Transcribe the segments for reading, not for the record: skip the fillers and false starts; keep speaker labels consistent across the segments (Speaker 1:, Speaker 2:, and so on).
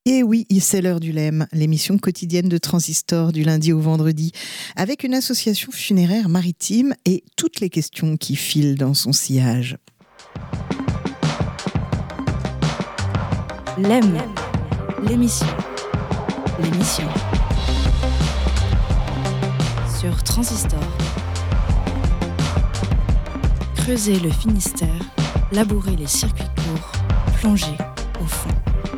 Speaker 1: Et oui, c'est l'heure du LEM, l'émission quotidienne de Transistor du lundi au vendredi, avec une association funéraire maritime et toutes les questions qui filent dans son sillage.
Speaker 2: LEM, l'émission sur Transistor. Creuser le Finistère, labourer les circuits courts, plonger au fond.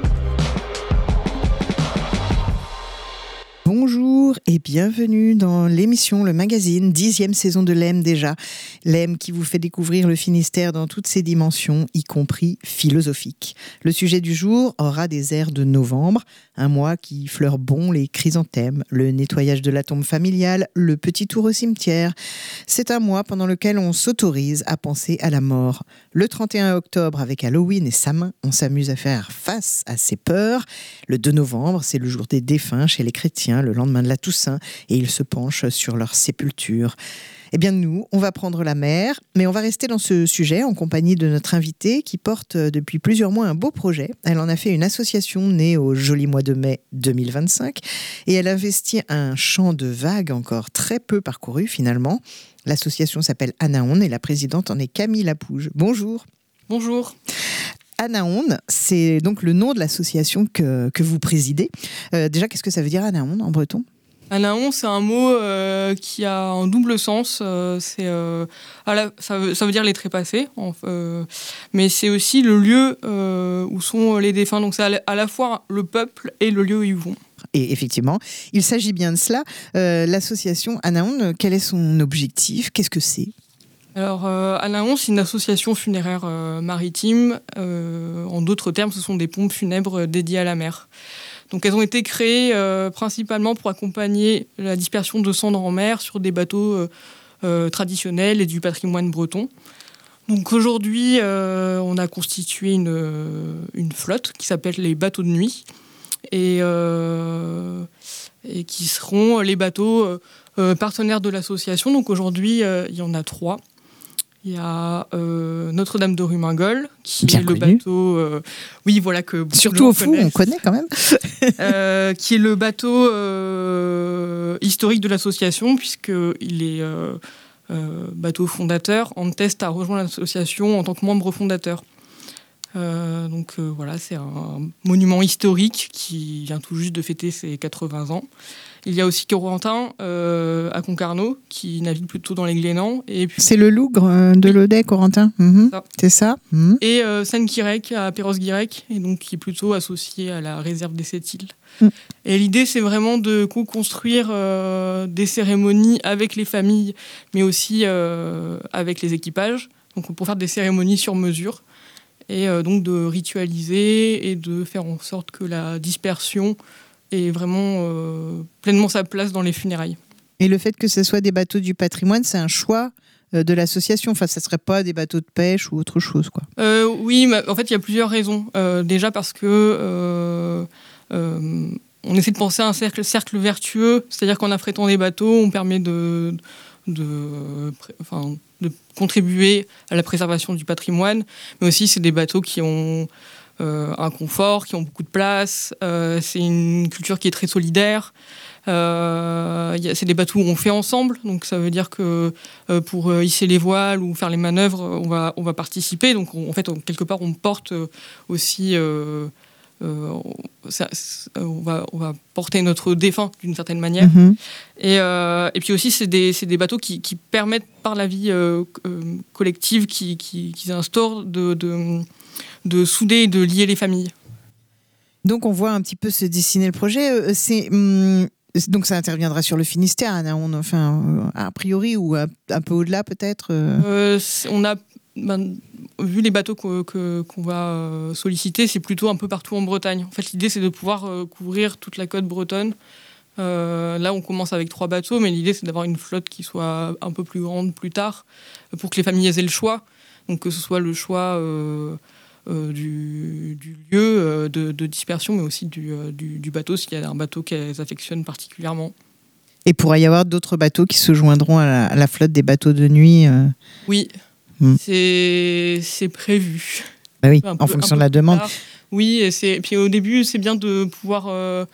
Speaker 1: Bonjour et bienvenue dans l'émission Le Magazine, 10e saison de LEM déjà. LEM qui vous fait découvrir le Finistère dans toutes ses dimensions, y compris philosophiques. Le sujet du jour aura des airs de novembre, un mois qui fleure bon les chrysanthèmes, le nettoyage de la tombe familiale, le petit tour au cimetière. C'est un mois pendant lequel on s'autorise à penser à la mort. Le 31 octobre, avec Halloween et Samhain, on s'amuse à faire face à ses peurs. Le 2 novembre, c'est le jour des défunts chez les chrétiens, le lendemain de la Toussaint, et ils se penchent sur leur sépulture. Eh bien nous, on va prendre la mer, mais on va rester dans ce sujet en compagnie de notre invitée qui porte depuis plusieurs mois un beau projet. Elle en a fait une association née au joli mois de mai 2025 et elle investit un champ de vagues encore très peu parcouru finalement. L'association s'appelle Anaon et la présidente en est Camille Lapouge. Bonjour.
Speaker 3: Bonjour.
Speaker 1: Anaon, c'est donc le nom de l'association que vous présidez. Déjà, qu'est-ce que ça veut dire Anaon en breton ?
Speaker 3: Anaon, c'est un mot qui a un double sens. Ça veut dire les trépassés, mais c'est aussi le lieu où sont les défunts. Donc c'est à la fois le peuple et le lieu où ils vont.
Speaker 1: Et effectivement, il s'agit bien de cela. L'association Anaon, quel est son objectif ? Qu'est-ce que c'est ?
Speaker 3: Alors, Anaon, c'est une association funéraire maritime. En d'autres termes, ce sont des pompes funèbres dédiées à la mer. Donc, elles ont été créées principalement pour accompagner la dispersion de cendres en mer sur des bateaux traditionnels et du patrimoine breton. Donc, aujourd'hui, on a constitué une flotte qui s'appelle les bateaux de nuit et qui seront les bateaux partenaires de l'association. Donc, aujourd'hui, il y en a 3. Il y a Notre-Dame de Rumingol, qui
Speaker 1: bien
Speaker 3: est
Speaker 1: connu.
Speaker 3: Le bateau... oui, voilà que
Speaker 1: surtout au fond, on connaît quand même.
Speaker 3: Qui est le bateau historique de l'association, puisqu'il est bateau fondateur. Antest a rejoint l'association en tant que membre fondateur. Voilà, c'est un monument historique qui vient tout juste de fêter ses 80 ans. Il y a aussi Corentin à Concarneau, qui navigue plutôt dans les Glénans. Et puis...
Speaker 1: C'est le Lougre de l'Odet, Corentin. C'est ça.
Speaker 3: Et Seine-Guirec à Perros-Guirec, et donc qui est plutôt associé à la réserve des Sept-Îles. Et l'idée, c'est vraiment de co-construire des cérémonies avec les familles, mais aussi avec les équipages. Donc pour faire des cérémonies sur mesure. Et donc de ritualiser et de faire en sorte que la dispersion ait vraiment pleinement sa place dans les funérailles.
Speaker 1: Et le fait que ce soit des bateaux du patrimoine, c'est un choix de l'association. Enfin, ça ne serait pas des bateaux de pêche ou autre chose, quoi.
Speaker 3: Oui, mais en fait, il y a plusieurs raisons. Déjà parce que on essaie de penser à un cercle vertueux, c'est-à-dire qu'en affrétant des bateaux, on permet de contribuer à la préservation du patrimoine, mais aussi c'est des bateaux qui ont un confort, qui ont beaucoup de place, c'est une culture qui est très solidaire, c'est des bateaux où on fait ensemble, donc ça veut dire que pour hisser les voiles ou faire les manœuvres, on va participer, donc quelque part on porte aussi... on va porter notre défunt d'une certaine manière. Et puis aussi c'est des bateaux qui permettent par la vie collective qu'ils instaurent de souder et de lier les familles.
Speaker 1: Donc on voit un petit peu se dessiner le projet. Donc ça interviendra sur le Finistère, Anaon, enfin a priori, ou un peu au-delà peut-être.
Speaker 3: On a vu les bateaux qu'on va solliciter, c'est plutôt un peu partout en Bretagne. En fait, l'idée, c'est de pouvoir couvrir toute la côte bretonne. Là, on commence avec 3 bateaux, mais l'idée, c'est d'avoir une flotte qui soit un peu plus grande plus tard, pour que les familles aient le choix. Donc, que ce soit le choix du lieu de dispersion, mais aussi du bateau, s'il y a un bateau qu'elles affectionnent particulièrement.
Speaker 1: Et pourrait y avoir d'autres bateaux qui se joindront à la flotte des bateaux de nuit
Speaker 3: Oui. C'est prévu.
Speaker 1: Bah oui, en fonction de la demande.
Speaker 3: Oui, et puis au début, c'est bien de pouvoir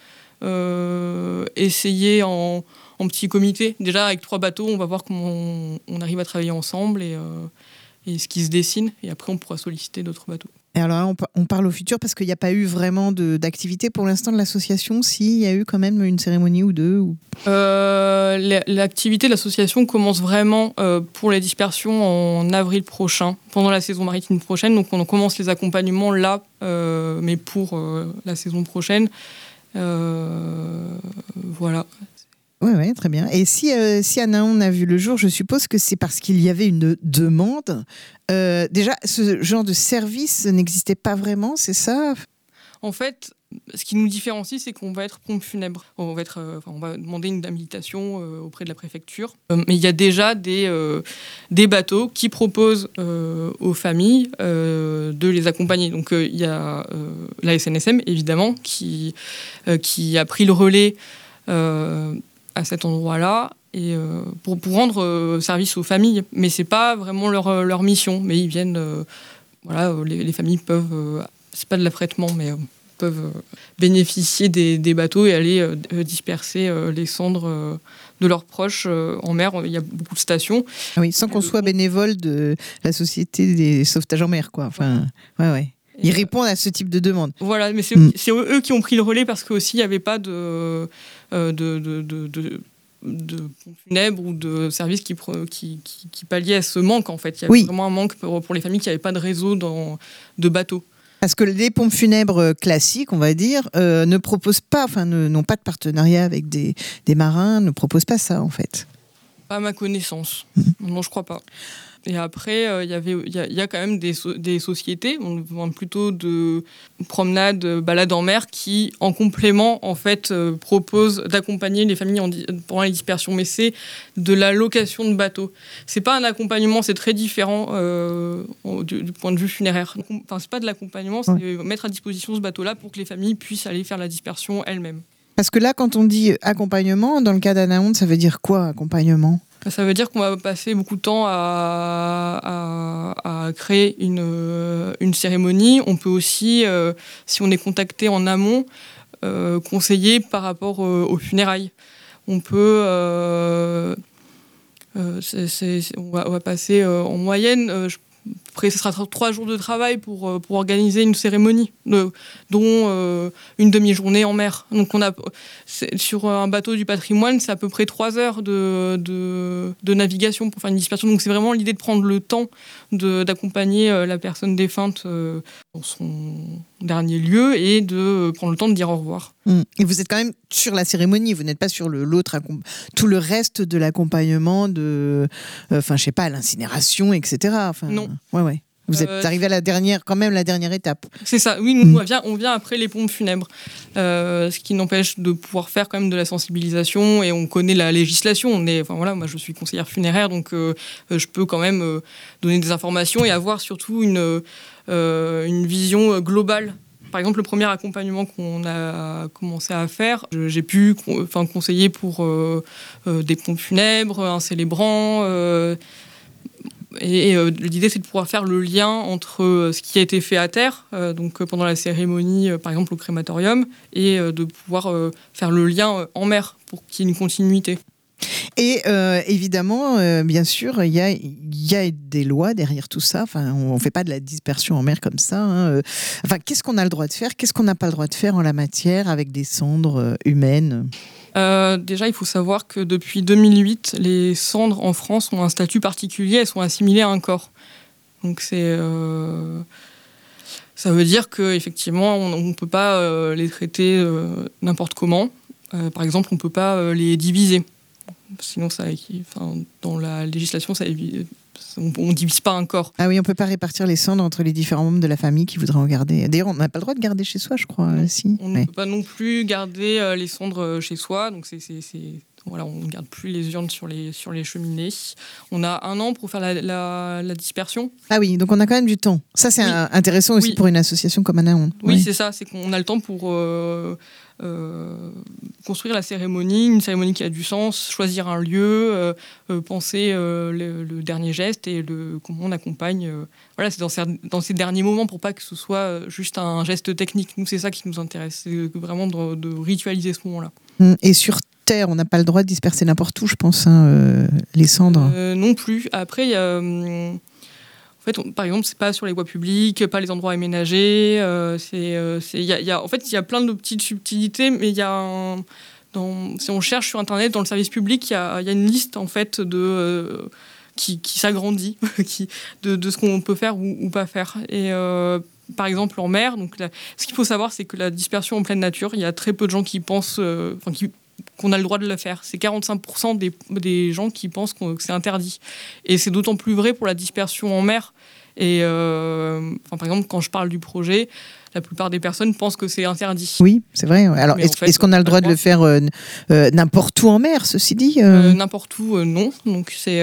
Speaker 3: essayer en petit comité. Déjà, avec 3 bateaux, on va voir comment on arrive à travailler ensemble et ce qui se dessine. Et après, on pourra solliciter d'autres bateaux.
Speaker 1: Et alors là, on parle au futur parce qu'il n'y a pas eu vraiment d'activité pour l'instant de l'association. Si, il y a eu quand même une cérémonie ou deux
Speaker 3: L'activité de l'association commence vraiment pour les dispersions en avril prochain, pendant la saison maritime prochaine. Donc on commence les accompagnements là, mais pour la saison prochaine. Voilà.
Speaker 1: Oui, très bien. Et si Anaon a vu le jour, je suppose que c'est parce qu'il y avait une demande. Déjà, ce genre de service n'existait pas vraiment, c'est ça ?
Speaker 3: En fait, ce qui nous différencie, c'est qu'on va être pompe funèbre. On va demander une habilitation auprès de la préfecture. Mais il y a déjà des bateaux qui proposent aux familles de les accompagner. Donc il y a la SNSM, évidemment, qui a pris le relais à cet endroit-là et pour rendre service aux familles. Mais c'est pas vraiment leur mission. Mais ils viennent, les familles peuvent, c'est pas de l'affrètement, mais peuvent bénéficier des bateaux et aller disperser les cendres de leurs proches en mer. Il y a beaucoup de stations.
Speaker 1: Ah oui, sans qu'on soit bénévole de la Société des sauvetages en mer, quoi. Enfin, ouais. Ils répondent à ce type de demande.
Speaker 3: Voilà, mais c'est eux qui ont pris le relais parce qu'aussi il n'y avait pas de pompes funèbres ou de services qui palliaient à ce manque, en fait. Il y avait vraiment un manque pour les familles qui n'avaient pas de réseau de bateaux. Parce
Speaker 1: que les pompes funèbres classiques, on va dire, ne proposent pas, n'ont pas de partenariat avec des marins, ne proposent pas ça, en fait.
Speaker 3: Pas à ma connaissance. Non, je crois pas. Et après, il y a quand même des sociétés, on demande plutôt de promenades, balades en mer, qui, en complément, en fait, proposent d'accompagner les familles pendant les dispersions. Mais c'est de la location de bateaux. C'est pas un accompagnement, c'est très différent du point de vue funéraire. Enfin, c'est pas de l'accompagnement, c'est mettre à disposition ce bateau-là pour que les familles puissent aller faire la dispersion elles-mêmes.
Speaker 1: Parce que là, quand on dit accompagnement, dans le cas d'Anaon, ça veut dire quoi, accompagnement ?
Speaker 3: Ça veut dire qu'on va passer beaucoup de temps à créer une cérémonie. On peut aussi, si on est contacté en amont, conseiller par rapport aux funérailles. On peut... on va passer en moyenne... Après, ce sera 3 jours de travail pour organiser une cérémonie, dont une demi-journée en mer. Donc, sur un bateau du patrimoine, c'est à peu près 3 heures de navigation pour faire une dispersion. Donc, c'est vraiment l'idée de prendre le temps d'accompagner la personne défunte dans son dernier lieu et de prendre le temps de dire au revoir.
Speaker 1: Et vous êtes quand même sur la cérémonie, vous n'êtes pas sur tout le reste de l'accompagnement je sais pas, l'incinération, etc.
Speaker 3: Non.
Speaker 1: Ouais. Vous êtes arrivé à la dernière étape.
Speaker 3: C'est ça, oui, nous on vient après les pompes funèbres. Ce qui n'empêche de pouvoir faire quand même de la sensibilisation et on connaît la législation. Moi je suis conseillère funéraire, donc je peux quand même donner des informations et avoir surtout une vision globale. Par exemple, le premier accompagnement qu'on a commencé à faire, j'ai pu conseiller pour des pompes funèbres, un célébrant. Et l'idée, c'est de pouvoir faire le lien entre ce qui a été fait à terre, donc pendant la cérémonie, par exemple au crématorium, et de pouvoir faire le lien en mer pour qu'il y ait une continuité.
Speaker 1: Et évidemment, bien sûr, il y a des lois derrière tout ça. On ne fait pas de la dispersion en mer comme ça. Qu'est-ce qu'on a le droit de faire ? Qu'est-ce qu'on n'a pas le droit de faire en la matière avec des cendres humaines ?
Speaker 3: Déjà, il faut savoir que depuis 2008, les cendres en France ont un statut particulier, elles sont assimilées à un corps. Donc ça veut dire qu'effectivement, on ne peut pas les traiter n'importe comment. Par exemple, on ne peut pas les diviser. Sinon, dans la législation, on ne divise pas un corps.
Speaker 1: Ah oui, on ne peut pas répartir les cendres entre les différents membres de la famille qui voudraient en garder. D'ailleurs, on n'a pas le droit de garder chez soi, je crois.
Speaker 3: On ne peut pas non plus garder les cendres chez soi. Donc, Voilà, on ne garde plus les urnes sur les cheminées. On a 1 an pour faire la dispersion.
Speaker 1: Ah oui, donc on a quand même du temps. Ça, c'est intéressant aussi pour une association comme Anaon.
Speaker 3: Oui, c'est ça. C'est qu'on a le temps pour construire la cérémonie, une cérémonie qui a du sens, choisir un lieu, penser le dernier geste et comment on accompagne. Voilà, c'est dans ces derniers moments pour pas que ce soit juste un geste technique. Nous, c'est ça qui nous intéresse. C'est vraiment de ritualiser ce moment-là.
Speaker 1: Et sur Terre, on n'a pas le droit de disperser n'importe où, je pense, les cendres.
Speaker 3: Non plus. Après, il y a... En fait, par exemple, c'est pas sur les voies publiques, pas les endroits aménagés. En fait, il y a plein de petites subtilités, mais il y a si on cherche sur Internet, dans le service public, il y a une liste en fait qui s'agrandit, de ce qu'on peut faire ou pas faire. Et par exemple en mer, ce qu'il faut savoir, c'est que la dispersion en pleine nature, il y a très peu de gens qui pensent, qu'on a le droit de le faire. C'est 45% des gens qui pensent que c'est interdit. Et c'est d'autant plus vrai pour la dispersion en mer. Et par exemple, quand je parle du projet, la plupart des personnes pensent que c'est interdit.
Speaker 1: Oui, c'est vrai. Alors, est-ce qu'on a le droit de le faire n'importe où en mer, ceci dit
Speaker 3: N'importe où, non. Donc, c'est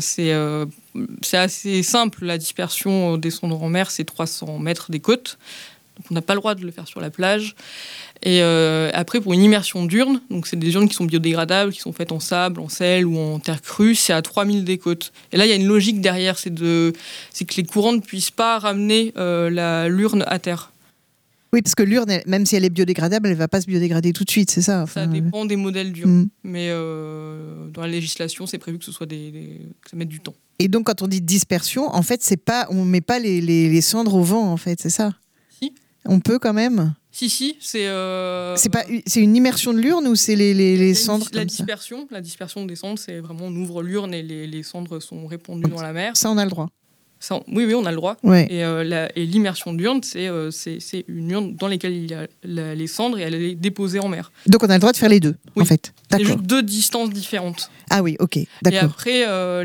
Speaker 3: assez simple. La dispersion des cendres en mer, c'est 300 mètres des côtes. Donc, on n'a pas le droit de le faire sur la plage. Et après, pour une immersion d'urnes, donc c'est des urnes qui sont biodégradables, qui sont faites en sable, en sel ou en terre crue, c'est à 3000 des côtes. Et là, il y a une logique derrière, c'est que les courants ne puissent pas ramener l'urne à terre.
Speaker 1: Oui, parce que l'urne, même si elle est biodégradable, elle ne va pas se biodégrader tout de suite, c'est ça?
Speaker 3: Ça dépend des modèles d'urnes. Mais dans la législation, c'est prévu que ce soit que ça mette du temps. Et
Speaker 1: donc, quand on dit dispersion, en fait, on ne met pas les cendres au vent, en fait, c'est ça?
Speaker 3: Si.
Speaker 1: On peut quand même?
Speaker 3: Si, c'est
Speaker 1: une immersion de l'urne ou c'est les cendres
Speaker 3: la dispersion des cendres, c'est vraiment on ouvre l'urne et les cendres sont répandues dans la mer.
Speaker 1: Ça, on a le droit.
Speaker 3: Oui, on a le droit.
Speaker 1: Ouais.
Speaker 3: Et l'immersion d'urne, c'est une urne dans laquelle il y a les cendres et elle est déposée en mer.
Speaker 1: Donc on a le droit de faire les deux, en fait.
Speaker 3: C'est juste 2 distances différentes.
Speaker 1: Ah oui, ok, d'accord.
Speaker 3: Et après,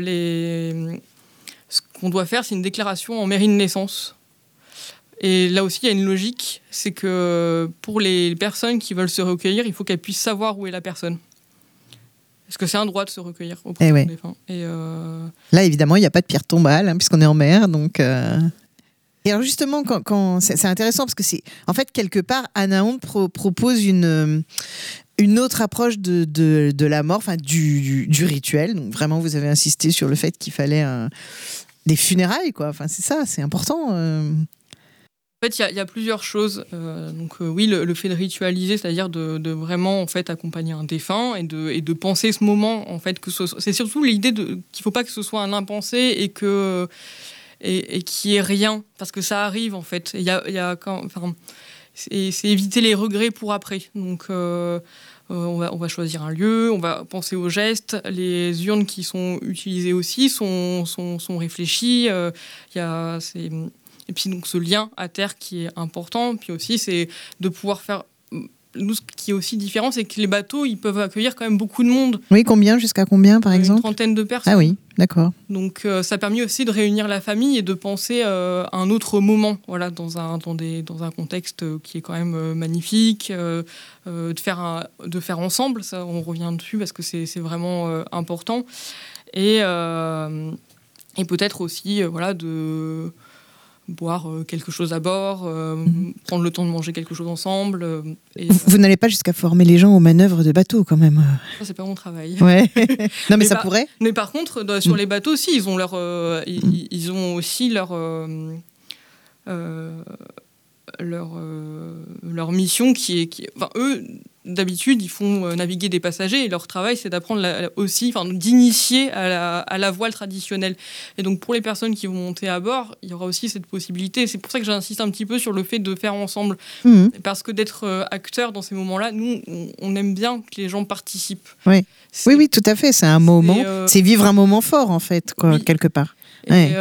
Speaker 3: ce qu'on doit faire, c'est une déclaration en mairie de naissance. Et là aussi, il y a une logique, c'est que pour les personnes qui veulent se recueillir, il faut qu'elles puissent savoir où est la personne. Est-ce que c'est un droit de se recueillir auprès des défunts.
Speaker 1: Là, évidemment, il n'y a pas de pierre tombale, puisqu'on est en mer. Donc, Et alors justement, c'est intéressant, parce que en fait, quelque part, Anaon propose une autre approche de la mort, du rituel. Donc vraiment, vous avez insisté sur le fait qu'il fallait des funérailles, quoi. C'est ça, c'est important.
Speaker 3: En fait, il y a plusieurs choses. Oui, le fait de ritualiser, c'est-à-dire de vraiment en fait accompagner un défunt et de penser ce moment en fait c'est surtout l'idée qu'il ne faut pas que ce soit un impensé et qu'il n'y ait rien, parce que ça arrive en fait. C'est éviter les regrets pour après. Donc on va choisir un lieu, on va penser aux gestes. Les urnes qui sont utilisées aussi sont réfléchies. Et puis donc ce lien à terre qui est important. Puis aussi c'est de pouvoir faire... Nous, ce qui est aussi différent, c'est que les bateaux, ils peuvent accueillir quand même beaucoup de monde.
Speaker 1: Oui, jusqu'à combien par exemple?
Speaker 3: Une trentaine de personnes.
Speaker 1: Ah oui, d'accord.
Speaker 3: Donc ça a permis aussi de réunir la famille et de penser à un autre moment, voilà, dans un contexte qui est quand même magnifique, de faire ensemble, ça on revient dessus parce que c'est vraiment important. Et peut-être aussi de boire quelque chose à bord, prendre le temps de manger quelque chose ensemble.
Speaker 1: Vous n'allez pas jusqu'à former les gens aux manœuvres de bateau, quand même.
Speaker 3: Ça, c'est pas mon travail.
Speaker 1: Ouais. Non, mais ça pourrait.
Speaker 3: Mais par contre, sur les bateaux aussi, ils ont ils ont aussi leur mission qui est eux, d'habitude, ils font naviguer des passagers et leur travail, c'est d'apprendre d'initier à la voile traditionnelle. Et donc, pour les personnes qui vont monter à bord, il y aura aussi cette possibilité. C'est pour ça que j'insiste un petit peu sur le fait de faire ensemble. Parce que d'être acteur dans ces moments-là, nous, on aime bien que les gens participent.
Speaker 1: Oui, oui, tout à fait. C'est un moment. C'est vivre un moment fort, en fait, quelque part.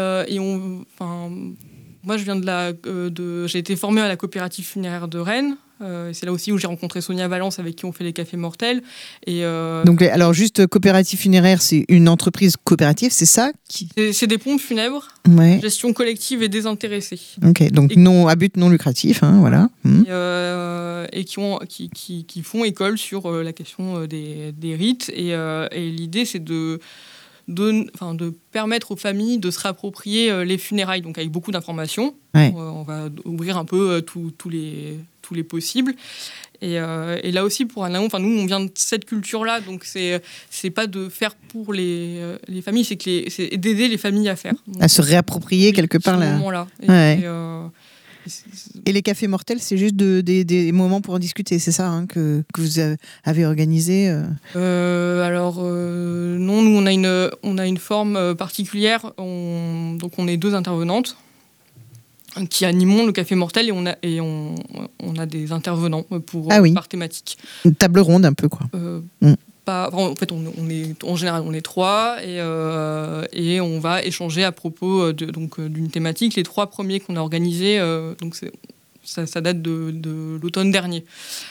Speaker 3: Moi, je viens j'ai été formée à la coopérative funéraire de Rennes. C'est là aussi où j'ai rencontré Sonia Valence, avec qui on fait les cafés mortels. Et,
Speaker 1: donc, alors juste coopérative funéraire, c'est une entreprise coopérative, c'est ça
Speaker 3: c'est des pompes funèbres, gestion collective et désintéressée.
Speaker 1: Ok, donc non à but non lucratif, voilà.
Speaker 3: Et qui font école sur la question des rites. Et l'idée, c'est de permettre aux familles de se réapproprier les funérailles, donc avec beaucoup d'informations. On va ouvrir un peu tous les possibles. Et là aussi, pour Anaon, nous, on vient de cette culture-là, donc c'est pas de faire pour les familles, c'est d'aider les familles à faire. Donc,
Speaker 1: à se réapproprier quelque part là.
Speaker 3: Moment-là.
Speaker 1: Et les cafés mortels, c'est juste des moments pour en discuter, c'est ça que vous avez organisé
Speaker 3: Alors non, nous on a une forme particulière. Donc on est 2 intervenantes qui animons le café mortel, et on a des intervenants par thématique.
Speaker 1: Une table ronde un peu quoi.
Speaker 3: En fait, en général, on est 3 et on va échanger à propos d'une thématique. Les 3 premiers qu'on a organisés, ça date de l'automne dernier.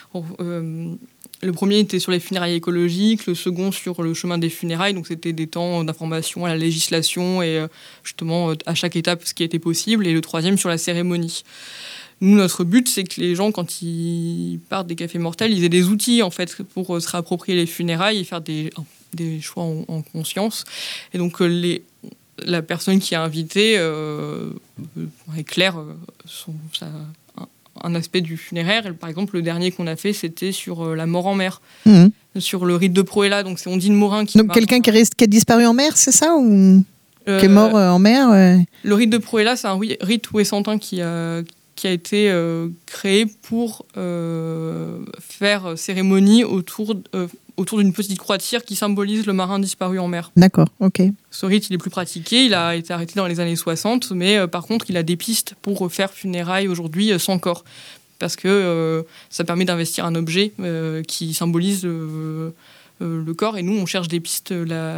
Speaker 3: Le premier était sur les funérailles écologiques, le second sur le chemin des funérailles. Donc c'était des temps d'information à la législation et justement à chaque étape ce qui était possible. Et le troisième sur la cérémonie. Nous, notre but, c'est que les gens, quand ils partent des cafés mortels, ils aient des outils en fait pour se réapproprier les funérailles et faire des choix en conscience. Et donc la personne qui est invitée éclaire un aspect du funéraire. Par exemple, le dernier qu'on a fait, c'était sur la mort en mer, sur le rite de Proëlla. Donc c'est Ondine Morin qui.
Speaker 1: Donc quelqu'un qui a disparu en mer, c'est ça, ou qui est mort en mer
Speaker 3: Le rite de Proëlla, c'est un rite ouessantin qui a été créé pour faire cérémonie autour d'une petite croix de cire qui symbolise le marin disparu en mer.
Speaker 1: D'accord, ok.
Speaker 3: Ce rite, il est plus pratiqué, il a été arrêté dans les années 60, mais par contre, il a des pistes pour faire funérailles aujourd'hui sans corps. Parce que ça permet d'investir un objet qui symbolise le corps. Et nous, on cherche des pistes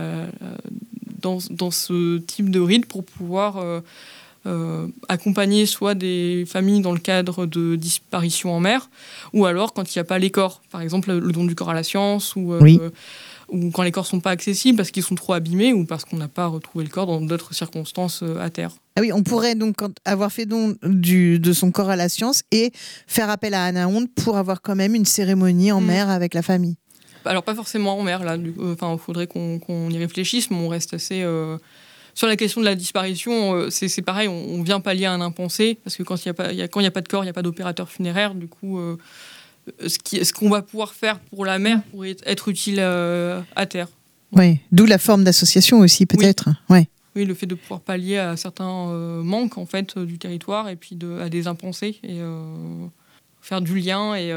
Speaker 3: dans ce type de rite pour pouvoir accompagner soit des familles dans le cadre de disparition en mer, ou alors quand il n'y a pas les corps, par exemple le don du corps à la science, ou quand les corps ne sont pas accessibles parce qu'ils sont trop abîmés ou parce qu'on n'a pas retrouvé le corps dans d'autres circonstances à terre.
Speaker 1: Ah oui, on pourrait donc avoir fait don de son corps à la science et faire appel à Anaonde pour avoir quand même une cérémonie en mer avec la famille.
Speaker 3: Alors pas forcément en mer, là. Il faudrait qu'on y réfléchisse, mais on reste assez... Sur la question de la disparition, c'est pareil, on vient pallier à un impensé, parce que quand il n'y a pas de corps, il n'y a pas d'opérateur funéraire. Du coup, ce qu'on va pouvoir faire pour la mer pourrait être utile à terre.
Speaker 1: Oui, d'où la forme d'association aussi, peut-être.
Speaker 3: Oui, le fait de pouvoir pallier à certains manques en fait, du territoire, et puis à des impensés, et faire du lien et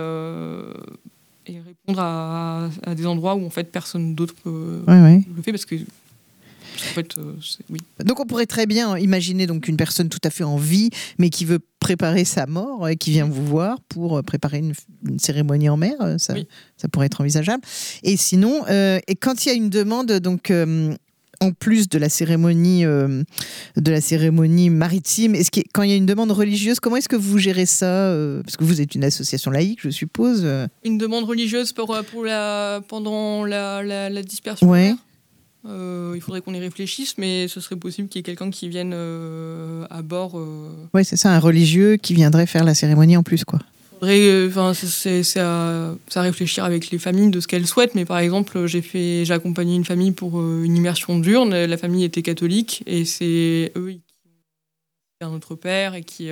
Speaker 3: répondre à des endroits où en fait, personne d'autre le fait, parce que en fait, oui.
Speaker 1: Donc on pourrait très bien imaginer donc une personne tout à fait en vie, mais qui veut préparer sa mort et qui vient vous voir pour préparer une cérémonie en mer. Ça pourrait être envisageable. Et sinon, et quand il y a une demande, donc en plus de la cérémonie maritime, quand il y a une demande religieuse, comment est-ce que vous gérez ça parce que vous êtes une association laïque, je suppose.
Speaker 3: Une demande religieuse pendant la dispersion. Ouais. Il faudrait qu'on y réfléchisse, mais ce serait possible qu'il y ait quelqu'un qui vienne à bord.
Speaker 1: Oui, c'est ça, un religieux qui viendrait faire la cérémonie en plus, quoi.
Speaker 3: C'est à réfléchir avec les familles de ce qu'elles souhaitent, mais par exemple, j'ai accompagné une famille pour une immersion d'urne. La famille était catholique et c'est eux qui ont un autre père et qui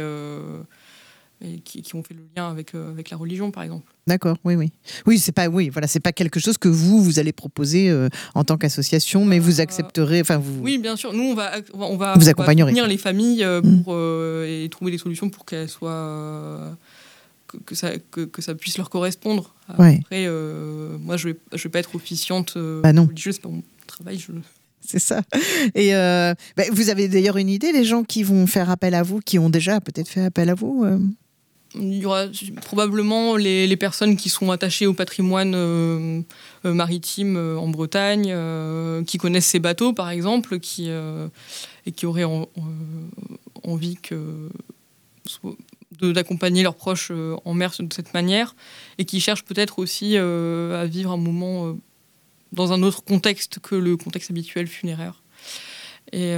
Speaker 3: ont fait le lien avec la religion, par exemple.
Speaker 1: D'accord, oui, c'est pas quelque chose que vous allez proposer en tant qu'association, mais vous accepterez,
Speaker 3: Oui, bien sûr. Nous, on va soutenir les familles et trouver des solutions pour qu'elles soient que ça puisse leur correspondre. Après, moi, je vais pas être officiante religieuse, c'est pas mon travail.
Speaker 1: C'est ça. Et vous avez d'ailleurs une idée des gens qui vont faire appel à vous, qui ont déjà peut-être fait appel à vous
Speaker 3: Il y aura probablement les personnes qui sont attachées au patrimoine maritime en Bretagne, qui connaissent ces bateaux, par exemple, et qui auraient envie que d'accompagner leurs proches en mer de cette manière, et qui cherchent peut-être aussi à vivre un moment dans un autre contexte que le contexte habituel funéraire. Et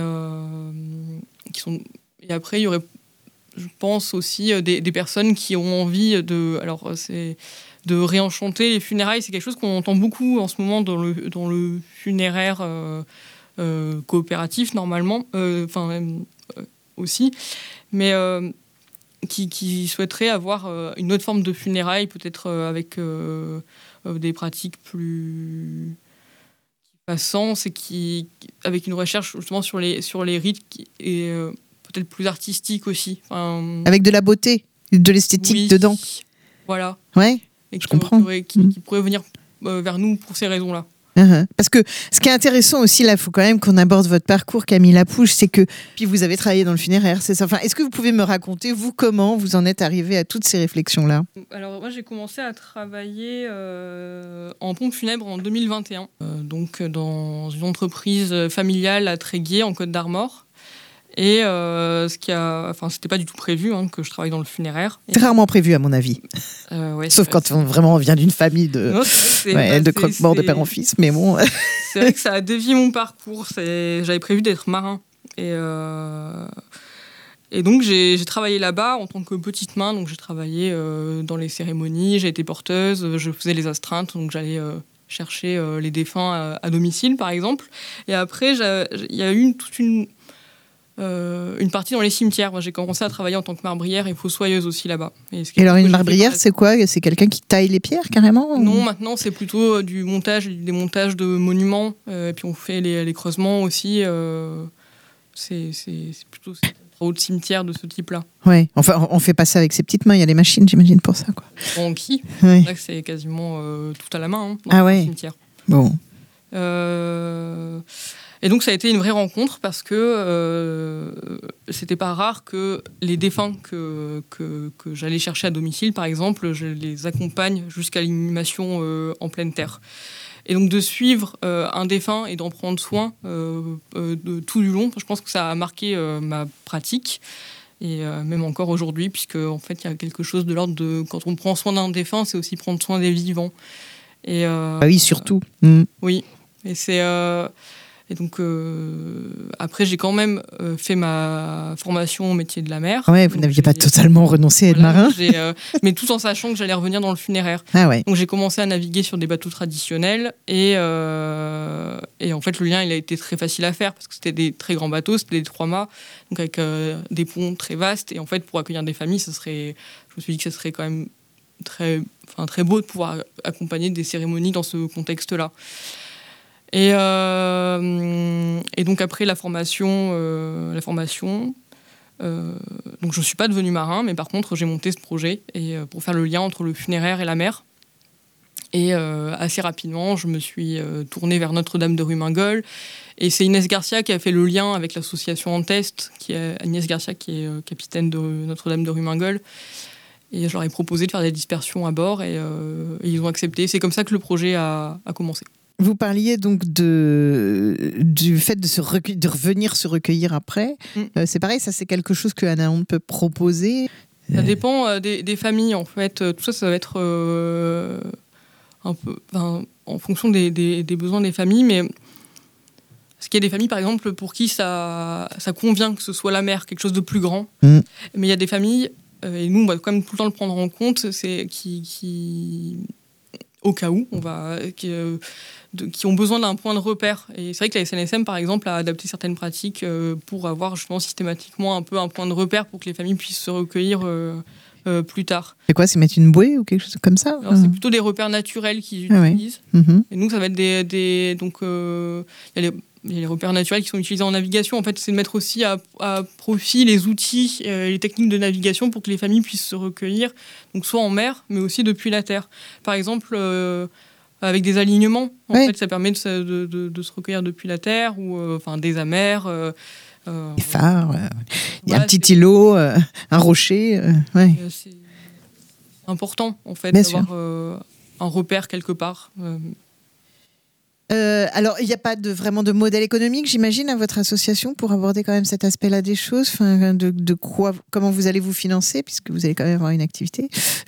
Speaker 3: après, il y aurait, je pense aussi, des personnes qui ont envie de réenchanter les funérailles. C'est quelque chose qu'on entend beaucoup en ce moment dans le funéraire coopératif, normalement, aussi, mais qui souhaiterait avoir une autre forme de funérailles, peut-être avec des pratiques plus qui fassent sens, et avec une recherche justement sur les rites et peut-être plus artistique aussi.
Speaker 1: Avec de la beauté, de l'esthétique dedans.
Speaker 3: Voilà.
Speaker 1: Ouais,
Speaker 3: et
Speaker 1: je comprends.
Speaker 3: Qui pourrait venir vers nous pour ces raisons-là.
Speaker 1: Parce que ce qui est intéressant aussi, là, il faut quand même qu'on aborde votre parcours, Camille Lapouche, c'est que puis vous avez travaillé dans le funéraire, c'est ça. Enfin, est-ce que vous pouvez me raconter, vous, comment vous en êtes arrivé à toutes ces réflexions-là ?
Speaker 3: Alors, moi, j'ai commencé à travailler en pompe funèbre en 2021, donc dans une entreprise familiale à Tréguier, en Côte d'Armor. Et c'était pas du tout prévu que je travaille dans le funéraire.
Speaker 1: C'est rarement prévu, à mon avis.
Speaker 3: Ouais,
Speaker 1: sauf quand on vient d'une famille de croque-mort de père en fils, mais bon.
Speaker 3: C'est vrai que ça a dévié mon parcours. J'avais prévu d'être marin. Et donc, j'ai travaillé là-bas en tant que petite main. Donc, j'ai travaillé dans les cérémonies, j'ai été porteuse, je faisais les astreintes, donc j'allais chercher les défunts à domicile, par exemple. Et après, il y a eu toute une partie dans les cimetières. Moi, j'ai commencé à travailler en tant que marbrière et fossoyeuse aussi là-bas. Et
Speaker 1: alors, une marbrière, c'est quoi ? C'est quelqu'un qui taille les pierres, carrément ?
Speaker 3: Non, maintenant, c'est plutôt du montage, des montages de monuments. Et puis, on fait les creusements aussi. C'est plutôt des travaux de cimetière de ce type-là.
Speaker 1: Ouais. Enfin, on fait pas ça avec ses petites mains. Il y a des machines, j'imagine, pour ça, quoi.
Speaker 3: En qui ?
Speaker 1: Ouais.
Speaker 3: Là, c'est quasiment tout à la main dans le cimetière.
Speaker 1: Bon.
Speaker 3: Et donc, ça a été une vraie rencontre parce que c'était pas rare que les défunts que j'allais chercher à domicile, par exemple, je les accompagne jusqu'à l'inhumation en pleine terre. Et donc, de suivre un défunt et d'en prendre soin de tout du long, je pense que ça a marqué ma pratique. Et même encore aujourd'hui, puisque en fait, il y a quelque chose de l'ordre de... Quand on prend soin d'un défunt, c'est aussi prendre soin des vivants. Et,
Speaker 1: oui, surtout.
Speaker 3: Oui. Et c'est... Et donc, après, j'ai quand même fait ma formation au métier de la mer.
Speaker 1: Ouais, vous n'aviez pas totalement renoncé à être marin.
Speaker 3: Mais tout en sachant que j'allais revenir dans le funéraire.
Speaker 1: Ah ouais.
Speaker 3: Donc, j'ai commencé à naviguer sur des bateaux traditionnels. Et en fait, le lien, il a été très facile à faire parce que c'était des très grands bateaux, c'était des 3-mâts, donc avec des ponts très vastes. Et en fait, pour accueillir des familles, je me suis dit que ça serait quand même très beau de pouvoir accompagner des cérémonies dans ce contexte-là. Et donc après la formation, donc je ne suis pas devenue marin, mais par contre j'ai monté ce projet pour faire le lien entre le funéraire et la mer. Et assez rapidement, je me suis tournée vers Notre-Dame de Rumingol. Et c'est Inès Garcia qui a fait le lien avec l'association Antest, Agnès Garcia qui est capitaine de Notre-Dame de Rumingol. Et je leur ai proposé de faire des dispersions à bord et ils ont accepté. C'est comme ça que le projet a commencé.
Speaker 1: Vous parliez donc du fait de revenir se recueillir après. C'est pareil, ça c'est quelque chose que Anaonde peut proposer.
Speaker 3: Ça dépend des familles en fait. Tout ça va être un peu en fonction des besoins des familles. Mais parce qu'il y a des familles par exemple pour qui ça convient que ce soit la mer, quelque chose de plus grand. Mais il y a des familles, et nous on va quand même tout le temps le prendre en compte, c'est qui au cas où, qui ont besoin d'un point de repère. Et c'est vrai que la SNSM, par exemple, a adapté certaines pratiques pour avoir justement systématiquement un peu un point de repère pour que les familles puissent se recueillir plus tard.
Speaker 1: C'est quoi ? C'est mettre une bouée ou quelque chose comme ça ?
Speaker 3: Alors, c'est plutôt des repères naturels qu'ils utilisent.
Speaker 1: Ah ouais.
Speaker 3: Et donc, ça va être donc, il y a les repères naturels qui sont utilisés en navigation. En fait, c'est de mettre aussi à profit les outils, les techniques de navigation pour que les familles puissent se recueillir, donc soit en mer, mais aussi depuis la terre. Par exemple, avec des alignements, en fait, ça permet de se recueillir depuis la terre, ou des amers.
Speaker 1: Des phares, il y a un petit îlot, un rocher.
Speaker 3: C'est important, en fait,
Speaker 1: Bien
Speaker 3: d'avoir un repère quelque part.
Speaker 1: Alors, il n'y a pas vraiment de modèle économique, j'imagine, à votre association pour aborder quand même cet aspect-là des choses. Enfin, comment vous allez vous financer, puisque vous allez quand même avoir une activité.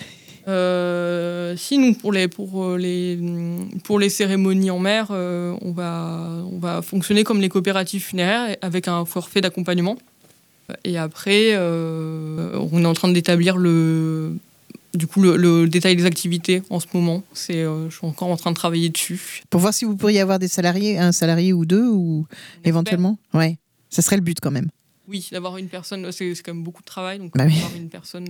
Speaker 3: Si nous, pour les cérémonies en mer, on va fonctionner comme les coopératives funéraires avec un forfait d'accompagnement. Et après, on est en train d'établir le détail des activités en ce moment. Je suis encore en train de travailler dessus.
Speaker 1: Pour voir si vous pourriez avoir un salarié ou deux, ou éventuellement. Ouais, ça serait le but quand même.
Speaker 3: Oui, d'avoir une personne, c'est quand même beaucoup de travail, donc
Speaker 1: oui.
Speaker 3: Avoir une personne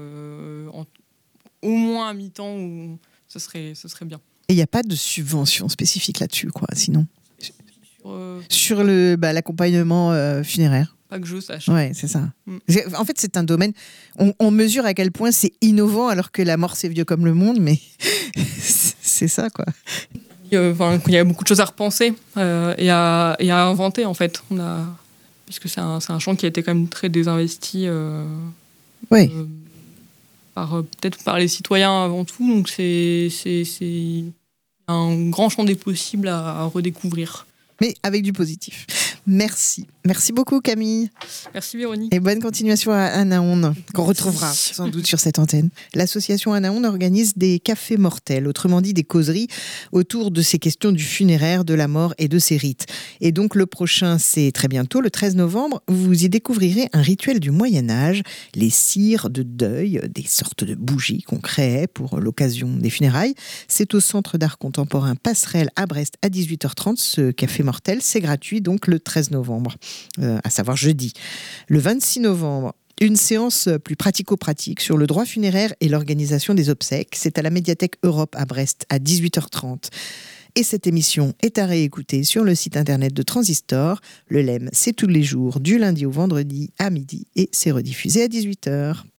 Speaker 3: au moins à mi-temps, ce serait bien.
Speaker 1: Et il n'y a pas de subvention spécifique là-dessus, quoi, sinon sur l'accompagnement funéraire.
Speaker 3: Pas que je sache.
Speaker 1: Ouais, c'est ça. En fait, c'est un domaine. On mesure à quel point c'est innovant, alors que la mort c'est vieux comme le monde, mais c'est ça, quoi.
Speaker 3: Il y a beaucoup de choses à repenser et à inventer, en fait. Puisque c'est un champ qui a été quand même très désinvesti.
Speaker 1: Oui.
Speaker 3: Peut-être par les citoyens avant tout, donc c'est un grand champ des possibles à redécouvrir.
Speaker 1: Mais avec du positif. Merci. Merci beaucoup, Camille.
Speaker 3: Merci, Véronique.
Speaker 1: Et bonne continuation à Anaon, qu'on retrouvera sans doute sur cette antenne. L'association Anaon organise des cafés mortels, autrement dit des causeries autour de ces questions du funéraire, de la mort et de ses rites. Et donc le prochain, c'est très bientôt, le 13 novembre, vous y découvrirez un rituel du Moyen-Âge, les cires de deuil, des sortes de bougies qu'on créait pour l'occasion des funérailles. C'est au Centre d'art contemporain Passerelle à Brest à 18h30. Ce café mortel, c'est gratuit, donc le 13 novembre. À savoir jeudi. Le 26 novembre, une séance plus pratico-pratique sur le droit funéraire et l'organisation des obsèques. C'est à la médiathèque Europe à Brest à 18h30. Et cette émission est à réécouter sur le site internet de Transistor. Le LEM, c'est tous les jours, du lundi au vendredi à midi, et c'est rediffusé à 18h.